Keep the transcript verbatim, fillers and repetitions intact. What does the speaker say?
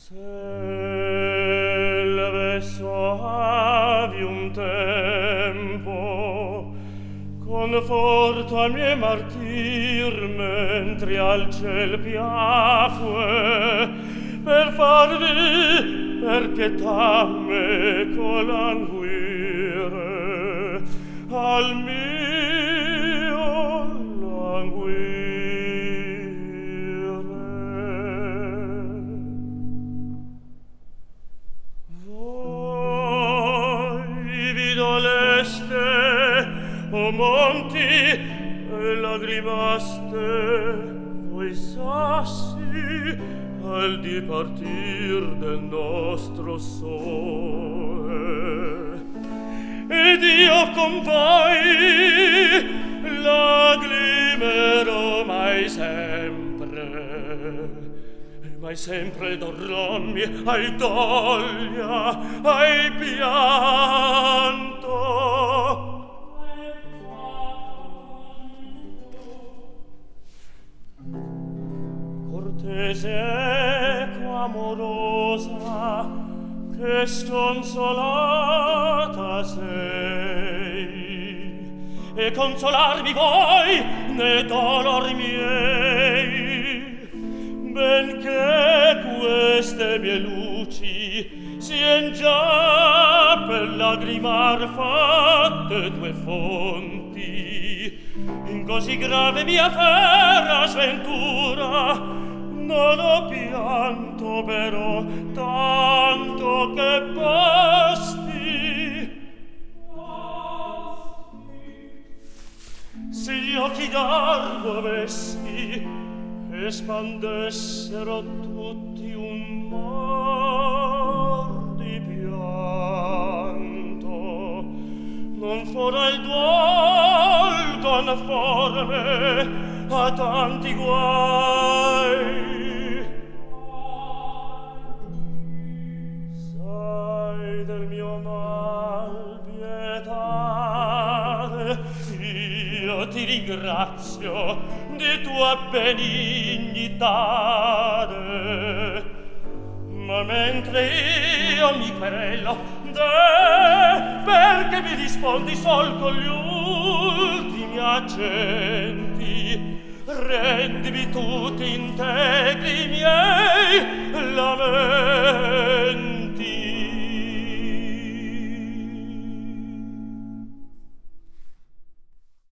Selve soavi un tempo, conforto al mie martir, mentre al ciel piafue, per farvi, per pietà meco languire, al mio languire. Voi vi doleste, o monti, e lagrimaste, voi sassi, al dipartir del nostro sole. Ed io con voi lagrimerò mai sempre, mai sempre dorrommi ai doglia, ai pianto. Cortese eco amorosa, che sconsolata sei, e consolarmi voi ne dolor miei, benché queste mie luci sien già per lagrimar fatte due fonti, in così grave mia ferra sventura non ho pianto però tanto che basti. Se gli occhi d'albo avessi espandessero tutti un mar di pianto, non fora il duol conforme a tanti guai. Sai del mio mal pietà, io ti ringrazio di tua benignità, ma mentre io mi querello de, perché mi rispondi sol con gli ultimi accenti, rendimi tutti integri